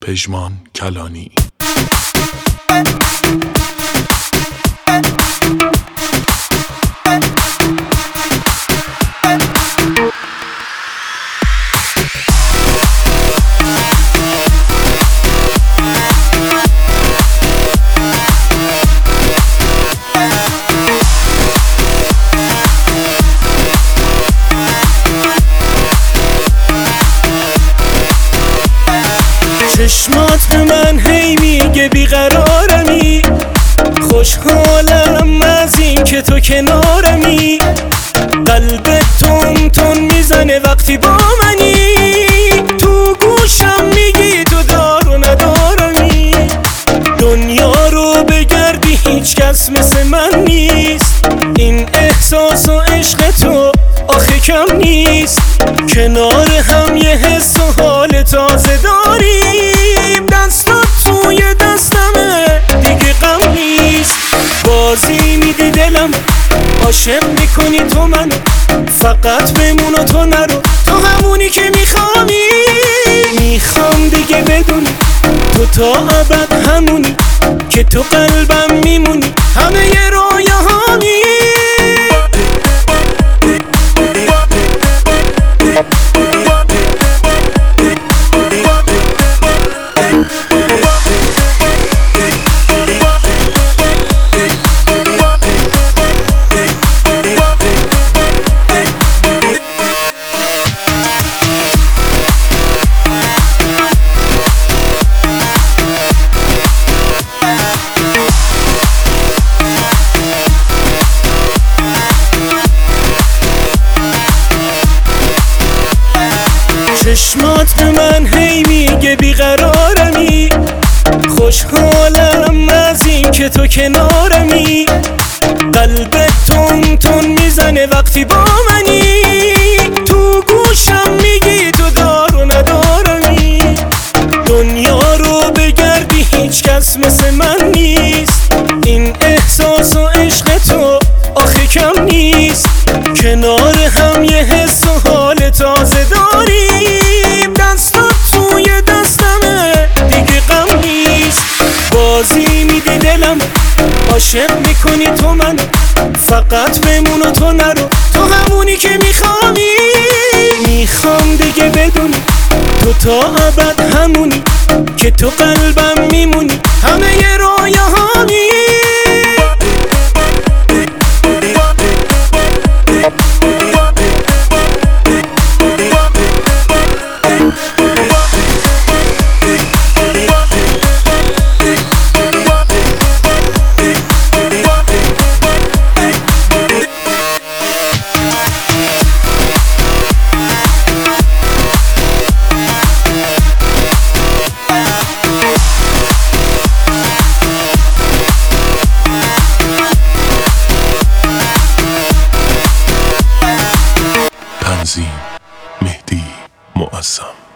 پژمان کلانی. چشمات به من هی میگه بیقرارمی، خوشحالم از این که تو کنارمی. قلبت تون تون میزنه وقتی با منی، تو گوشم میگی تو دار و ندارمی. دنیا رو بگردی هیچ کس مثل من نیست، این احساس و عشق تو آخه کم نیست. کنار هم یه حس و حال تازه داریم، دستات توی دستمه دیگه غم نیست. بازی میدی دلم، عاشق میکنی تو منو، فقط بمون و تو نرو، تو همونی که میخوانی. میخوام دیگه بدونی تو تا ابد همونی که تو قلبم میمونی، همه ی رویاهانی. چشمات به من هی میگه بیقرارمی، خوشحالم از این که تو کنارمی. قلبت تون تون میزنه وقتی با منی، تو گوشم میگی تو دار و ندارمی. دنیا رو بگردی هیچ کس مثل من نیست، این احساس و عشق تو آخه کم نیست. کنار هم یه حس و حال تازه داریم، دستات توی دستمه دیگه غم نیست. بازی میدی دلم، عاشق میکنی تو منو، فقط بمون و تو نرو، تو همونی که میخوانی. میخوام دیگه بدونی تو تا ابد همونی که تو قلبم میمونی، همه ی رویاهانی. تنظیم مهدی معظم.